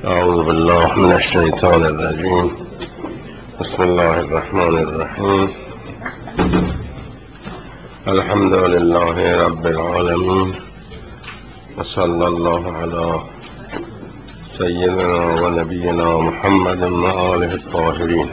أعوذ بالله من الشيطان الرجيم. بسم الله الرحمن الرحيم. الحمد لله رب العالمين، وصلى الله على سيدنا ونبينا محمد وآله الطاهرين.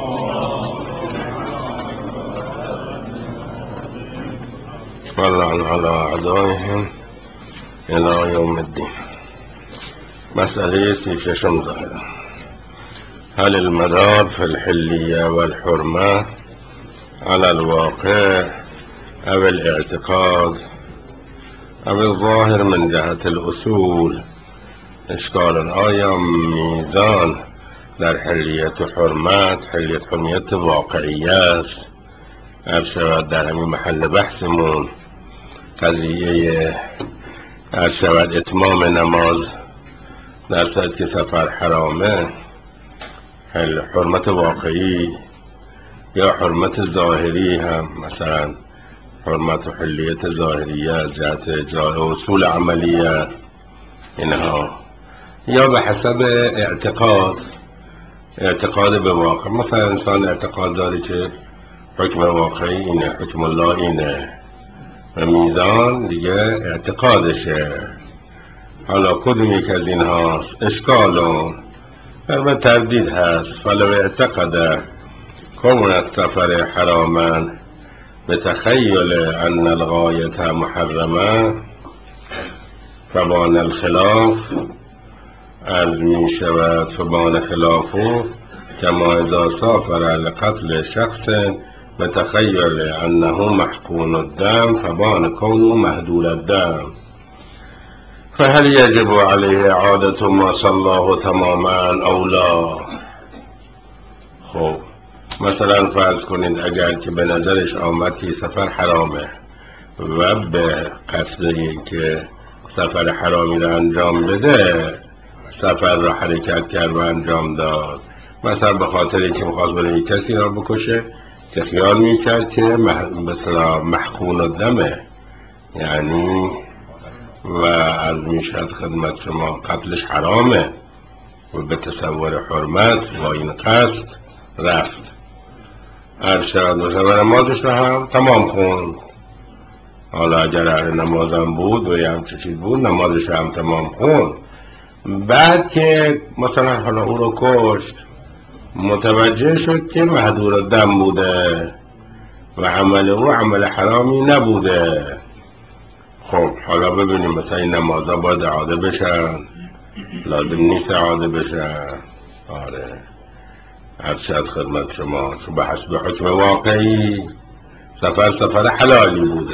واللعن على أعدائهم إلى يوم الدين. مسألة 36. هل المدار في الحلية والحرمة على الواقع أو الاعتقاد أو الظاهر من جهة الأصول؟ إشكال الآية ميزان در حلیت حرمت، حلیت حرمیت واقعی است. شود در همین محل بحثمون قضیه شود اتمام نماز در صورت که سفر حرامه، حرمت واقعی یا حرمت ظاهری هم، مثلا حرمت و حلیت ظاهریه از جهت اجرای اصول عملیه اینها، یا به حسب اعتقاد به واقع. مثلا انسان اعتقاد داره که حکم واقعی اینه، حکم الله اینه و میزان دیگه اعتقادشه. حالا کدوم یک از این هاست اشکالون و تردید هست. فلو اعتقد کون السفر حراما بتخیل ان الغایت محرمه فبان الخلاف از می شود. فبان خلافه کما اذا سافر لقتل شخص بتخیل انه محقون الدم فبان کونه محدود الدم. فهل يجب عليه اعادة ما صلاه تماما او لا؟ خب مثلا فرض کنید اگر که به نظرش آمد که سفر حرامه و به قصد این که سفر حرامی را انجام بده سفر را حرکت کرد و انجام داد، مثلا به خاطر اینکه می‌خواست بره کسی را بکشه که خیال میکرد که مثلا محقون الدمه، یعنی و از میشد خدمت شما قتلش حرامه و به تصور حرمت با این قصد رفت ارشد و نمازش رو هم تمام خوند. حالا اگر اهل نمازم بود و یه همچه چیز بود نمازش رو هم تمام خوند. بعد که مثلا حالا او رو کشت متوجه شد که محدود الدم بوده و عمل او عمل حرامی نبوده. خب حالا ببینیم مثلا این نمازها باید اعاده بشن، لازم نیست اعاده بشن. آره ارشد خدمت شما چون به حسب حکم واقعی سفر حلالی بوده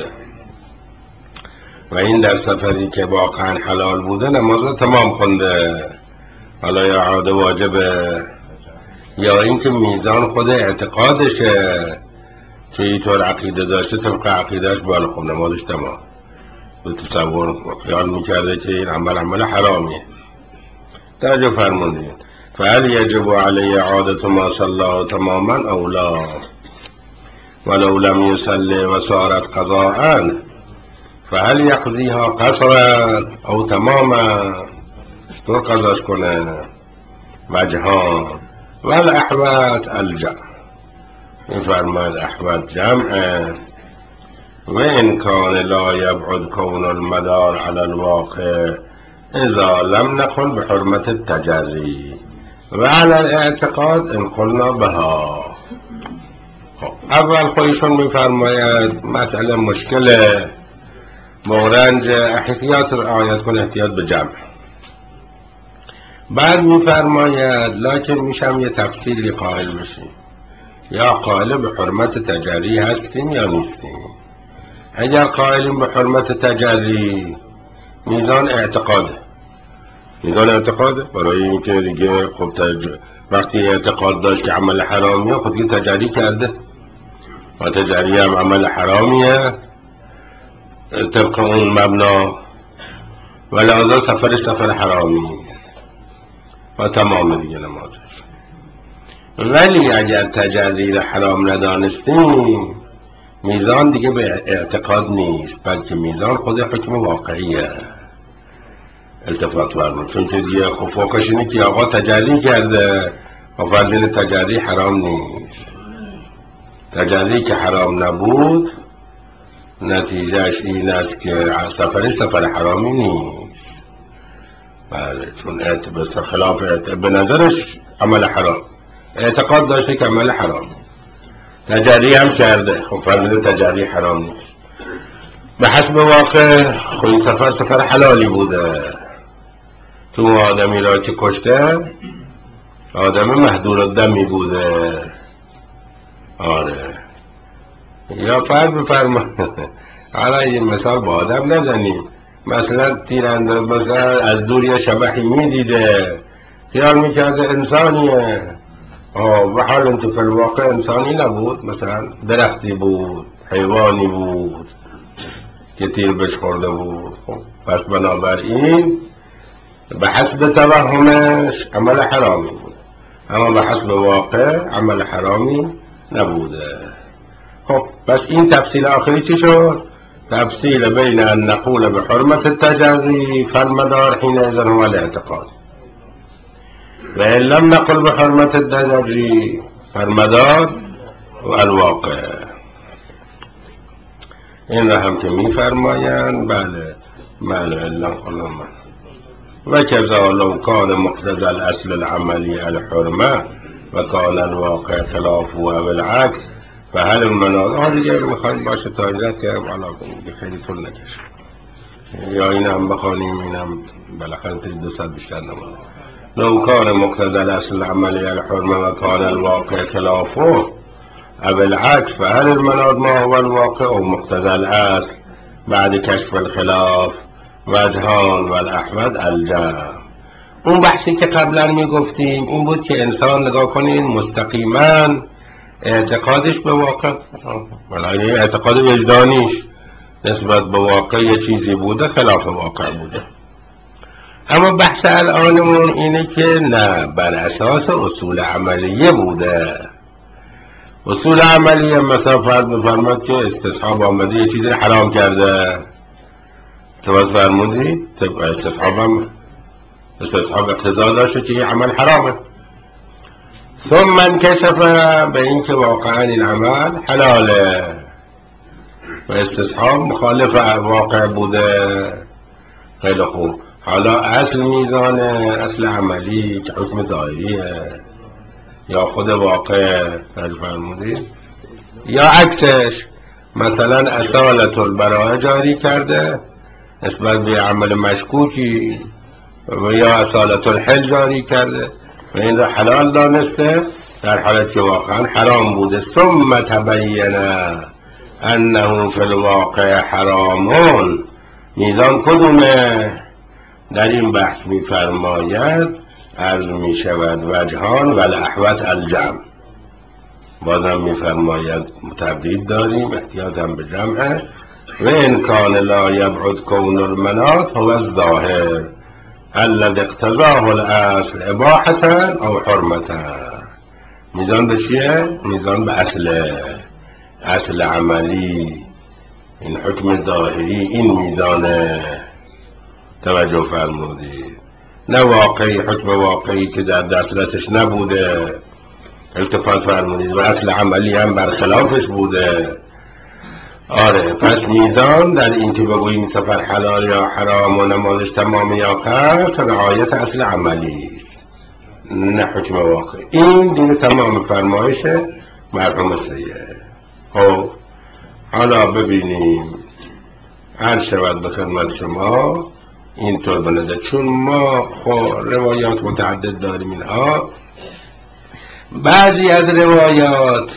و این در سفری که واقعا حلال بوده نماز رو تمام خونده. حالا یا اعاده واجبه یا اینکه میزان خود اعتقادشه که اینطور عقیده داشته طبق عقیدهش بالا خب نمازش تمام. به تصور خیال میکرده که این عمل حرامیه. توجه فرمودید. فهل یجب علی اعاده ما صلاه تماما او لا ولو لم یصلی و صارت قضاء فهل یقضیها قصرا او تماما؟ تو قضاش کنه وجهان والاحوط الجمع. این فرماید احوط جمعه و ان کان لا یبعد کون المدار علی الواقع اذا لم نقل بحرمت التجری و علی الاعتقاد ان قلنا بها. اول خودشون میفرماید مسئله مشکله، مورنج احتیاط رعایت کن، احتیاط به جمع. بعد میفرماید لکن میشم یه تفصیلی قائل بشیم، یا قائل به حرمت تجری هستیم یا نیستیم. اگر قائلیم به حرمت تجری میزان اعتقاده برای اینکه دیگه خب وقتی اعتقاد داشت که عمل حرامیه خود که تجری کرده و تجری هم عمل حرامیه طبق اون مبنا و لحاظا سفر حرامی است و تمام دیگه نمازش. ولی اگر تجری را حرام ندانستیم میزان دیگه به اعتقاد نیست بلکه میزان خود حکم واقعیه. التفات فرمود، چون که دیگه خب فوقش اینه که آقا تجلی کرده و فرض اینه تجلی حرام نیست. تجلی که حرام نبود نتیجهش این است که سفرش سفر حرامی نیست. بله، چون خلاف به نظرش عمل حرام، اعتقاد داشته که عمل حرام، تجلی هم کرده، خب فرض اینه تجلی حرام نیست. به حسب واقع خب این سفر حلالی بوده. تو آدمی را که کشته آدم مهدور الدمی بوده. آره، یا فرض بفرما حالا این مثال با آدم نزنیم، مثلا تیرانداز مثلا از دور یه شبحی میدیده خیال میکرده انسانیه، و حال انتو فی الواقع انسانی نبود، مثلا درختی بود، حیوانی بود که تیر بهش خورده بود. خب پس بنابراین به حسب توهمش عمل حرامی بود، اما به حسب واقع عمل حرامی نبوده. خب پس این تفصیل آخری چی شد؟ تفصیل بین ان نقول به حرمت التجری فالمدار حینئذ هو الاعتقاد و ان لم نقل به حرمت التجری فالمدار و الواقع. این را هم که می فرمایند. بله الا قلما و کذا لو کان مقتضى الاصل العملی الحرمه و کان الواقع خلافه و بالعکس فهل المناظر دیگه میخوایم باشه تا اینجا که بالا خیلی طول نکشه، یا اینم بخوانیم اینم بالاخره تا 200 بیشتر نمونه. لو کان مقتضى الاصل العملی الحرمه و کان الواقع خلافه و بالعکس فهل المناظر ما هو الواقع و مقتضى الاصل بعد کشف الخلاف وجهان و الاحمد الجمع. اون بحثی که قبلا میگفتیم این بود که انسان نگاه کنین مستقیما اعتقادش به واقع، ولی اعتقاد وجدانیش نسبت به واقع یه چیزی بوده خلاف واقع بوده. اما بحث الانمون اینه که نه، بر اساس اصول عملیه بوده. اصول عملیه مثلا فرض بفرماد که استصحاب آمده یه چیزی حرام کرده، توجه فرمودید؟ استصحاب اقتضا داشته که این عمل حرامه، ثم انکشف به این که واقعا این عمل حلاله و استصحاب مخالف واقع بوده. خیلی خوب، حالا اصل میزان اصل عملی که حکم ظاهریه یا خود واقع فرمودید، یا عکسش مثلا اصالت البراءه جاری کرده نسبت به عمل مشکوکی و یا اصالت الحل جاری کرده و این را حلال دانسته در حالت که واقعا حرام بوده. ثم تبین انه فی الواقع حرامون. میزان کدومه؟ در این بحث میفرماید عرض میشود وجهان و الاحوت الجمع. بازم میفرماید تردید داریم، احتیاط هم به جمعه. و امکان لا یبعد کون المناط هو الظاهر الذي اقتضاه الاصل اباحة او حرمة. میزان به چیه؟ میزان به اصل عملی، این حکم ظاهری، این میزانه. توجه فرمودید؟ نه واقعی، حکم واقعی که در دسترسش نبوده، التفات فرمودید، و اصل عملی هم برخلافش بوده. آره، پس میزان در این که بگوییم سفر حلال یا حرام و نمازش تمام یا قصر رعایت اصل عملی است، نه حکم واقعی. این دیگه تمام فرمایش مرحوم سید. خب حالا ببینیم هر شود به خدمت شما اینطور بنده، چون ما خب روایات متعدد داریم. اینها بعضی از روایات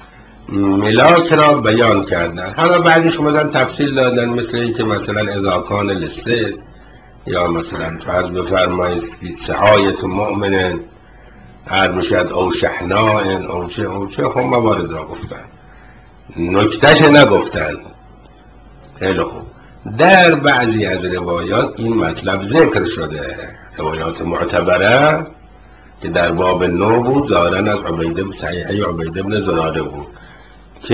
ملاک را بیان کردن، حالا بعضیش اومدن تفصیل دادن، مثل این که مثلا اذا کان للصید، یا مثلا فرض بفرمایید سعایت مؤمن هر میشد او شحناء او چه خب موارد را گفتن، نکتهش نگفتن. خیلی خوب، در بعضی از روایات این مطلب ذکر شده، روایات معتبره که در باب 9 بود، ظاهرا از صحیحه عبید بن زراده بود، که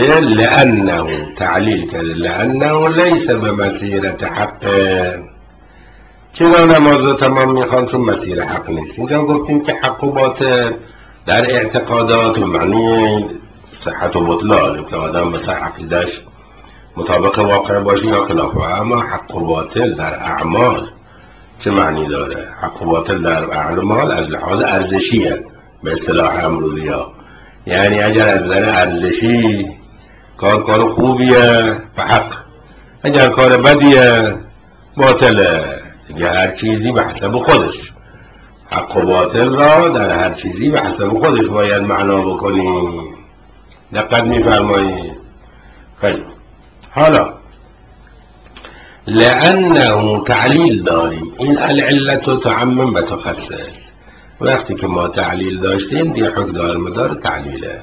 لانه تعلیل کرده لانه لیس به مسیرت حق، چرا نماز رو تمام میخوان؟ چون مسیر حق نیست. اینجا گفتیم که حق و باطل در اعتقادات و معنی صحت و بطلان که آدم مثل عقیدش مطابق واقع باشه یا خلافه. اما حق و باطل در اعمال چه معنی داره؟ حق و باطل در اعمال از لحاظ ارزشیه به اصطلاح امروزی ها. یعنی اگر از نظر ارزشی کار خوبیه فحق، اگر کار بدیه باطله. دیگه هر چیزی به حسب خودش، حق و باطل را در هر چیزی به حسب خودش باید معنا بکنیم. دقت می‌فرمایید؟ خیلی حالا لأنه تعلیل داریم، این العلت و تعمم و تخصص. وقتی که ما تعلیل داشتیم دیگه حکم دار مدار تعلیله.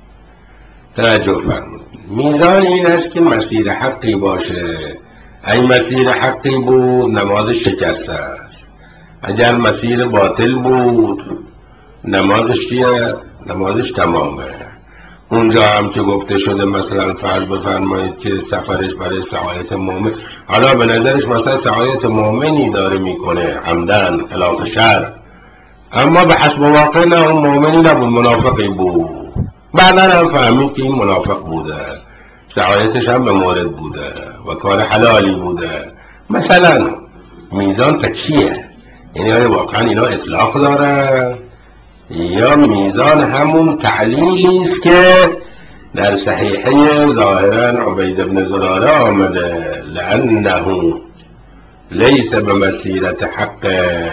توجه فرمود. میزان این است که مسیر حقی باشه. ای مسیر حقی بود نمازش شکسته است. اگر مسیر باطل بود نمازش چیه؟ نمازش تمامه. اونجا هم که گفته شده مثلا فرض بفرمایید که سفرش برای سعایت مومن، حالا به نظرش مثلا سعایت مومنی داره میکنه عمدن خلاف شرع، اما به حسب واقع نه اون مومنی نبود، منافقی بود. بعدا هم فهمید که این منافق بوده، سعایتش هم به مورد بوده و کار حلالی بوده. مثلا میزان تا چیه؟ یعنی آیا واقعا اینا اطلاق داره یا میزان همون تعلیلی است که در صحیحه ظاهرا عبید بن زراره آمده لأنه لیس به مسیرت حق.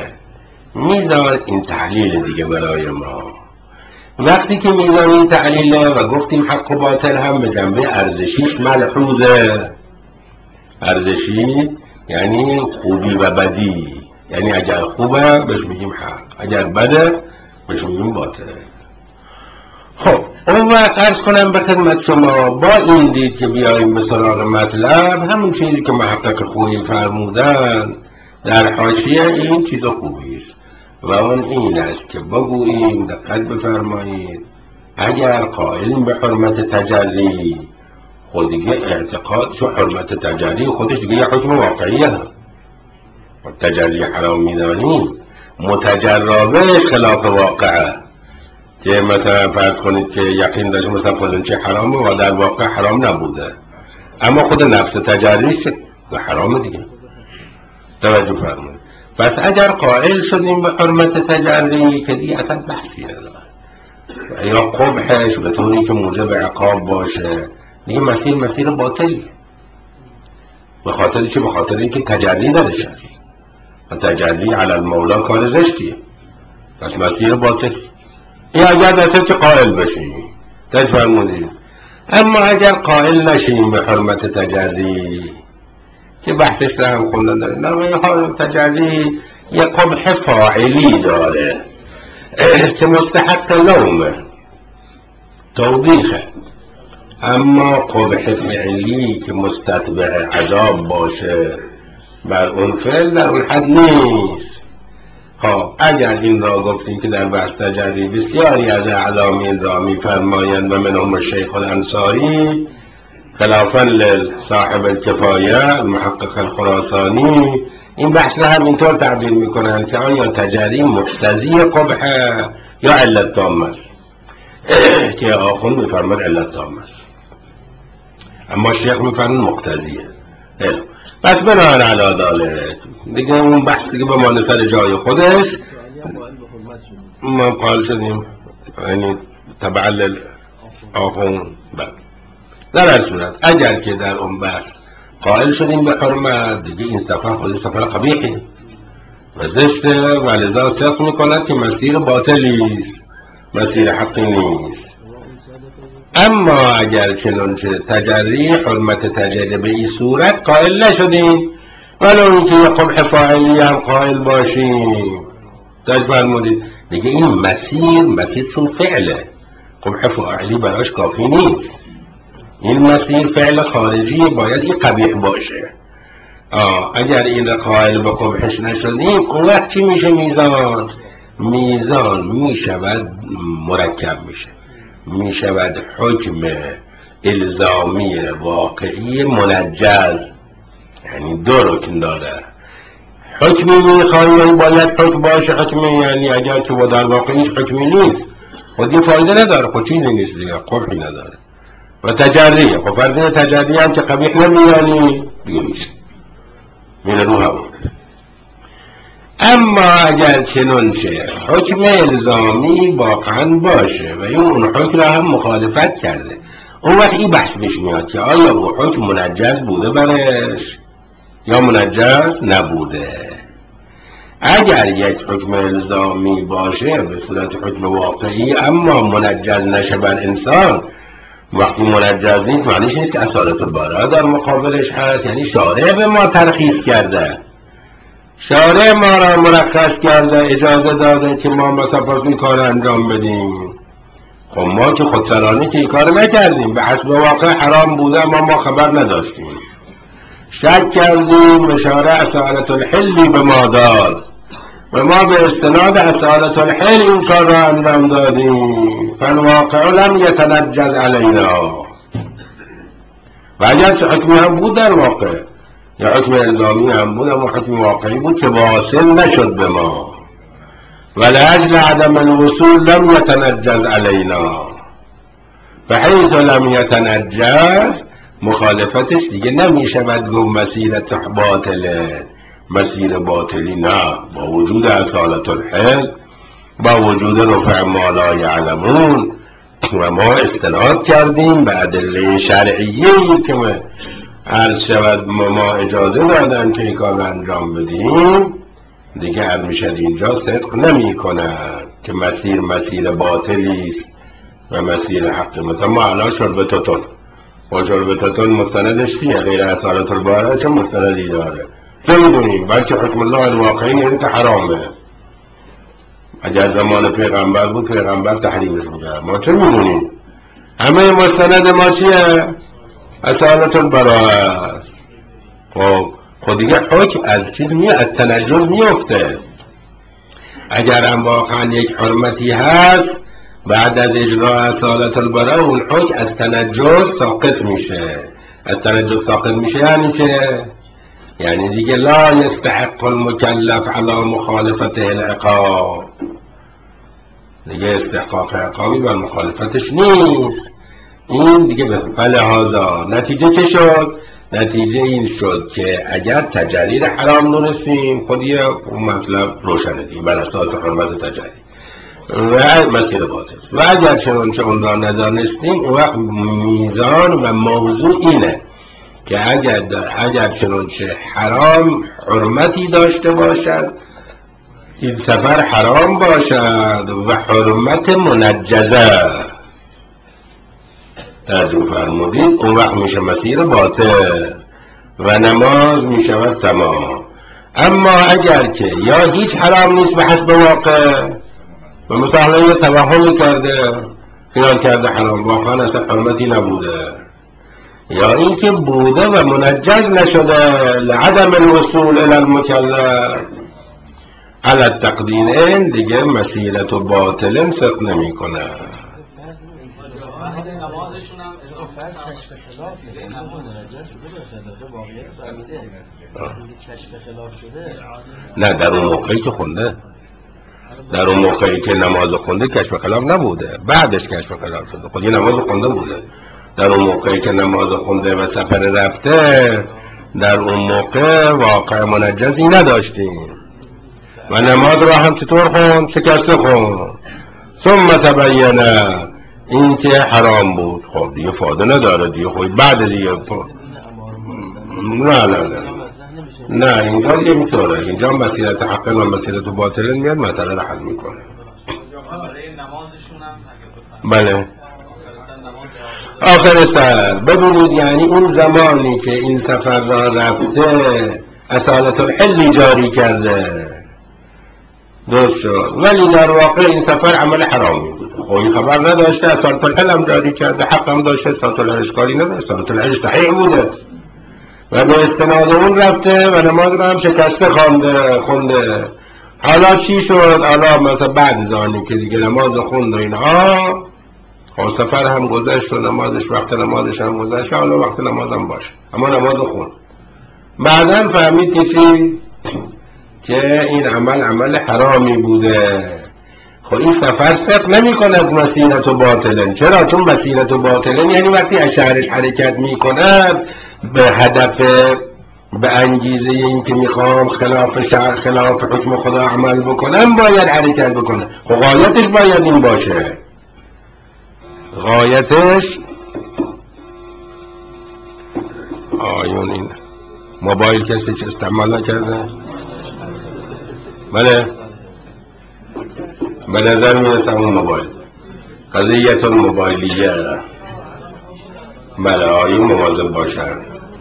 میزان این تعلیل دیگه برای ما. وقتی که میزان این تعلیله و گفتیم حق و باطل هم به جنبه ارزشیش ملحوظه. ارزشی یعنی خوبی و بدی، یعنی اگر خوبه بهش میگیم حق، اگر بده بهش میگیم باطل. خب اون وقت عرض کنم به خدمت شما با این دید که بیاییم به سراغ مطلب، همون چیزی که محقق خویی فرمودن در حاشیه این چیز خوبی است و اون این است که بگوییم، دقت بفرمایید، اگر قائلیم به حرمت تجری، خود دیگه اعتقاد چون حرمت تجری خودش دیگه یه حکم واقعیه. تجری حرام میدانیم، متجربه خلاف واقعه، که مثلا فرض کنید که یقین داشت مثلا فلان چی حرامه و در واقع حرام نبوده، اما خود نفس تجریش حرامه دیگه. توجه فرمایید. پس اگر قائل شدیم به حرمت تجری که دیگه اصلا بحثی نداره، یا قبحش به طوری که موجب عقاب باشه، دیگه مسیر باطلی. به خاطر چی؟ به خاطر اینکه تجری درش هست و تجری علی المولا کار زشتیه، پس مسیر باطل. این اگر دسته که قائل بشیم تجفرمونیم. اما اگر قائل نشیم به حرمت تجری که بحثش در هم خوندن داره، نه حرمت تجری یه قبح فاعلی داره که مستحق لومه توبیخه، اما قبح فعلی که مستتبع عذاب باشه بر اون فعل در اون حد نیست. خب اگر این را گفتیم که در بحث تجری بسیاری از اعلامین را میفرمایند و منهم الشیخ الانصاری خلافا لصاحب الکفایه المحقق الخراسانی این بحث را همینطور تعبیر میکنند که آیا تجری مقتضی قبح یا علت تام است، که آخوند میفرماید علت تام است اما شیخ میفرماید مقتضیه. پس بنابراین علی ذلک دیگه اون بحث دیگه بمانه سر جای خودش. ما قائل شدیم یعنی تبع آخوند. در هر صورت اگر که در اون بحث قائل شدیم به حرمت، دیگه این سفر خود سفر قبیحه و زشته و لذا صدق میکند که مسیر باطلی است، مسیر حقی نیست. اما اگر چنانچه تجری حرمت تجری به این صورت قائل نشدیم، ولو اینکه یه قبح فاعلی هم قائل باشیم، فرمودید دیگه این مسیر چون فعله، قبح فاعلی براش کافی نیست. این مسیر فعل خارجی باید این قبیح باشه. اگر این قائل به قبحش نشدیم، اون وقت چی میشه؟ میزان میشود مرکب میشود حکم الزامی واقعی منجز. یعنی دو رکن داره، حکمی میخوای یعنی باید حکم باشه. حکمی یعنی اگر که در واقع هیچ حکمی نیست خود یه فایده نداره، خود چیزی نیست دیگه، قبحی نداره. و تجریه، خب فرض اینه تجریه هم که قبیح نمیانی دیگه میشه میره رو هوا. اما اگر چنانچه حکم الزامی واقعا باشه و اون حکم را هم مخالفت کرده، اون وقت این بحث پیش میاد که آیا او حکم منجز بوده برش یا منجز نبوده. اگر یک حکم الزامی باشه به صورت حکم واقعی اما منجز نشه بر انسان، وقتی منجز نیست معنیش نیست که اصالت البراءه در مقابلش هست. یعنی شارع به ما ترخیص کرده، شارع ما را مرخص کرده، اجازه داده که ما مثلا پس این کار انجام بدیم. خب ما که خودسرانه که این کار نکردیم، به حسب واقع حرام بوده اما ما خبر نداشتیم، شک کردیم و شارع اصالت الحلی به ما داد و ما به استناد اصالت الحل این کار را انجام دادیم. فالواقع لم یتنجز علینا. و اگر که حکمی هم بود در واقع یا حکم الزامی هم بود اما حکم واقعی بود که واصل نشد به ما، ولأجل عدم الوصول لم یتنجز علینا. فحیث لم یتنجز مخالفتش دیگه نمیشود گفت مسیرت باطله، مسیر باطلی نه، با وجود اصالت الحل، با وجود رفع ما لا یعلمون. و ما استناد کردیم به ادله شرعیه‌ای که عرض شود ما اجازه دادن که این کار انجام بدیم، دیگه عرض میشد اینجا صدق نمی کند که مسیر باطلی است و مسیر حق. مثلا ما الان شربتتون و شربتتون مستندش کیه غیر اصالت البراءه؟ چه مستندی داره؟ نمیدونیم، بلکه حکم الله الواقعی این که حرامه. اگر زمان پیغمبر بود پیغمبر تحریمش میکرد، ما چه میدونیم؟ همه مستند ما چیه؟ اصالت البراءه است. خب دیگه حکم از چیز از تنجز میفته. اگر هم واقعا یک حرمتی هست بعد از اجرا اصالت البراءه اون حکم از تنجز ساقط میشه. از تنجز ساقط میشه یعنی چه؟ یعنی دیگه لا یستحق المکلف علی مخالفته العقاب، دیگه استحقاق عقابی بر مخالفتش نیست. این دیگه به فلهذا نتیجه چه شد؟ نتیجه این شد که اگر تجری حرام دونستیم خود یه مطلب روشنه دیگه بر اساس حرمت تجری و مسیر باطل، و اگر چنانچه اون را ندانستیم اون وقت میزان و موضوع اینه که اگر چنانچه حرام حرمتی داشته باشد، این سفر حرام باشد و حرمت منجزه ترجمه فرمودید، اون وقت میشه مسیر باطل و نماز میشود تمام. اما اگر که یا هیچ حرام نیست به حسب واقع و مثلا یه توهمی کرده خیال کرده حرام، واقعا اصلا حرمتی نبوده، یا اینکه بوده و منجز نشده لعدم الوصول الى المکلف علی التقدیر، دیگه مسیرت و باطل صدق نمی کنه. نه در اون موقعی که خونده، در اون موقعی که نماز خونده کشف خلاف نبوده، بعدش کشف خلاف شده. خود یه نماز خونده بوده، در اون موقعی که نماز خونده و سفر رفته در اون موقع واقع منجزی نداشتیم و نماز را هم چطور خوند؟ شکسته خوند. ثم تبینه این که حرام بود. خب دیگه فایده نداره دیگه، خب بعد دیگه نه اینجا دیگه میطوره، اینجا مسیرت حق و مسیرت باطل میاد مسئله را حل میکنه. بله آخر سر ببینید، یعنی اون زمانی که این سفر را رفته اصالت الحل جاری کرده درست شد، ولی در واقع این سفر عمل حرامی بود. خب خبر نداشته، اصالت الحل هم جاری کرده، حق هم داشته، اصالت الحل اشکالی نداشته، اصالت الحل صحیح بوده و به استناد اون رفته و نماز را هم شکسته خونده. حالا چی شد؟ حالا مثلا بعد زانی که دیگه نماز خوند و اینها، خب سفر هم گذشت و نمازش وقت نمازش هم گذشت، حالا وقت نماز هم باشه اما نماز خوند. بعداً فهمید که چی؟ که این عمل حرامی بوده. خب این سفر ثبت نمی کند مسیرت و باطلن. چرا؟ چون مسیرت و باطلن یعنی وقتی از شهرش حرکت می کند به هدف، به انگیزه این که میخوام خلاف شرع، خلاف حکم خدا عمل بکنم باید حرکت بکنم. خب غایتش باید این باشه، غایتش. آیون این موبایل کسی که استعمال نکرده؟ بله، به نظر میرسه اون موبایل قضیه موبایلیه. بله، آیون مواظب باشن.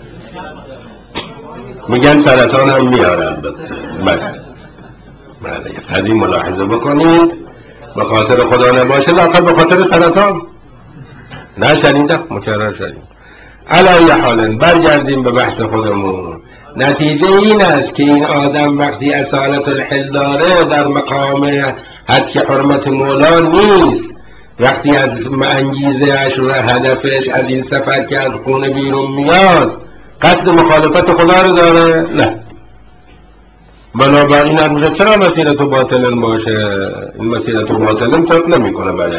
میگن سرطان هم میاره البته. بله از این ملاحظه بکنید، به خاطر خدا نباشه لااقل به خاطر سرطان. نه شنیدم، مکرر شدیم. علی حال برگردیم به بحث خودمون. نتیجه این است که این آدم وقتی اصالت الحل داره در مقام حد حرمت مولا نیست. وقتی از انگیزه اش و هدفش از این سفر که از خونه بیرون میاد قصد مخالفت خدا رو داره، نه. بنابراین همیشه چرا مسیرت باطلن باشه؟ این مسیرت باطلن ثبت نمی کنه. بله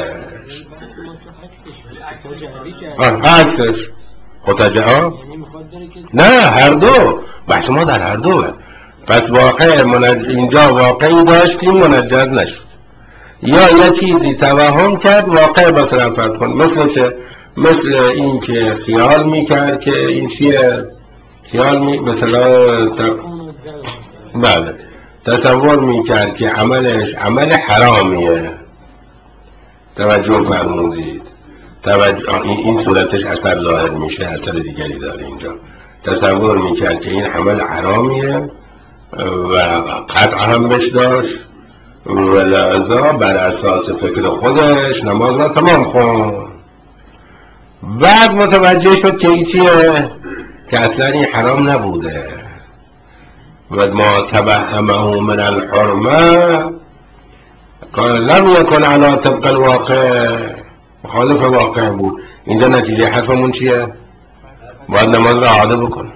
عکسش خطجه نه، هر دو بحث ما در هر دو. پس واقع اینجا واقعی داشتیم منجز نشد، یا یه چیزی توهم کرد واقع بسرم فرض کن. مثل چه؟ مثل این که خیال میکرد که این چیه، خیال مثلا بله تصور میکرد که عملش عمل حرامیه. توجه فرمودید؟ این صورتش اثر ظاهر میشه، اثر دیگری داره اینجا. تصور میکرد که این عمل حرامیه و قطع هم بش داشت و لذا بر اساس فکر خودش نماز را تمام خون. بعد متوجه شد که این چیه، که اصلا این حرام نبوده و ما تبهمه من الحرمه لم یکن علی طبق الواقع، مخالف واقع بود. اینجا نتیجه حرفمون چیه؟ باید نماز را اعاده بکنه.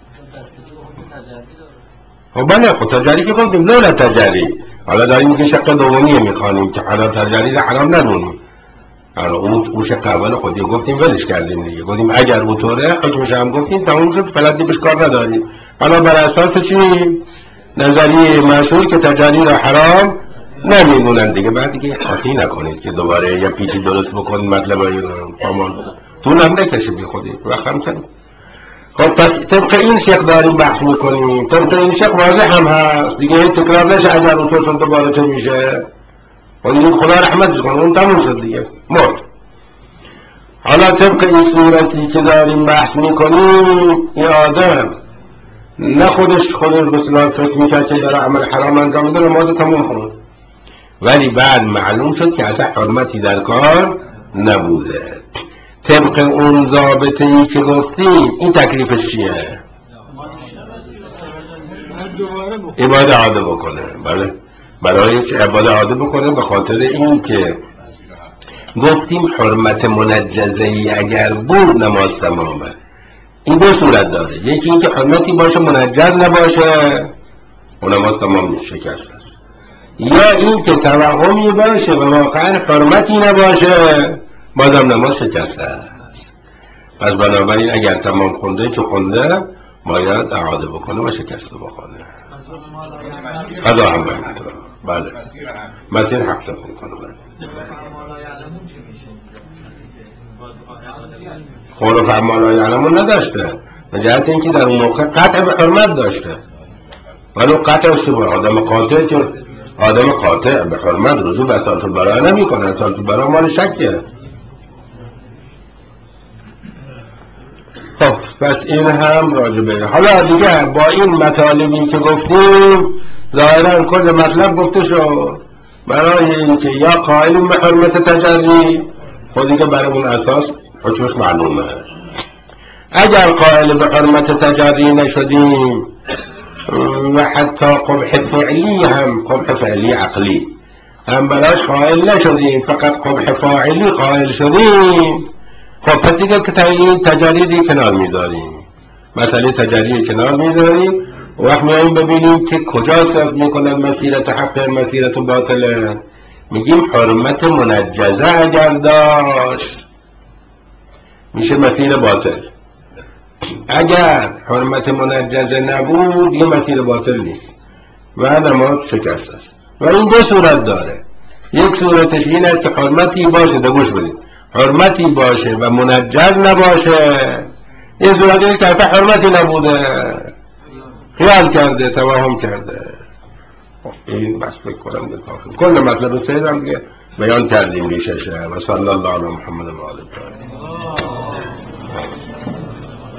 خب بله، خب تجاری که گفتیم نه تجاری. حالا داریم که شق دومیه میخوانیم که حالا تجاری را حرام ندونیم. حالا اون شق اول خودی گفتیم ولش کردیم دیگه، گفتیم اگر اونطوره حکمش هم گفتیم تموم شد، فلت بهش کار نداریم. حالا بر اساس چی؟ نظریه مشهور که تجاری را حرام نمیدونن دیگه. بعد دیگه قاطی نکنید که دوباره یه پیچی درست بکنید مطلب پامان طول هم نکشه بی خودی وقت هم کنید. خب پس طبق این شق داریم بحث میکنیم. طبق این شق واضح هم هست دیگه، تکرار نشه اگر اونطور شد دوباره چه میشه. و خدا رحمتش کنه، اون تموم شد دیگه، مرد. حالا طبق این صورتی که داریم بحث میکنیم، این آدم نه خودش بسیار فکر میکرد که داره عمل حرام انجام میده، نماز تموم خون. ولی بعد معلوم شد که اصلا حرمتی در کار نبوده. طبق اون ضابطه ای که گفتیم این تکلیفش چیه؟ عباده عاده بکنه. بله، برای عباده عاده بکنه. به خاطر این که گفتیم حرمت منجزه ای اگر بود نماز تمامه. این دو صورت داره، یکی این که حرمتی باشه منجز نباشه و نماز تمام نیست، شکست است. یا این که توهمی باشه و واقعا حرمتی نباشه بازم نماز شکسته است. پس بنابراین اگر تمام خونده چه خونده باید اعاده بکنه و شکسته بکنه. قضا هم باید. بله، مسیر حق سفر کنه. خور فعمالا یعلمون نداشته، به جهت اینکه در اون موقع قطع به حرمت داشته. ولی قطع اشتباه. آدم قاطع به حرمت رجوع به اصالت البراء نمی کنه. اصالت البراء مال شکه. خب پس این هم راجبه. حالا دیگه با این مطالبی که گفتیم ظاهرا کل مطلب گفته شد. برای اینکه یا قائلیم به حرمت تجری، خودی که برای اون اساس حکمش معلومه. اگر قائل به حرمت تجری نشدیم و حتی قبح فعلی هم، قبح فعلی عقلی هم براش قائل نشدیم، فقط قبح فاعلی قائل شدیم، خب پس دیگه که تجری کنار میذاریم، مسئله تجری کنار میذاریم وقت میاییم ببینیم که کجا ثبت میکنن مسیرت حق مسیرت باطله، میگیم حرمت منجزه اگر داشت میشه مسیر باطل، اگر حرمت منجزه نبود یه مسیر باطل نیست و نماز شکست است. و این دو صورت داره، یک صورتش این است که حرمتی باشه، گوش بدید، حرمتی باشه و منجز نباشه، این صورتی نیست که اصلا حرمتی نبوده، خیال کرده، توهم کرده. این بس بکنم به کافی. کل مطلب سیدم دیگه بیان کردیم ریششه. و صلی الله علی محمد و آله.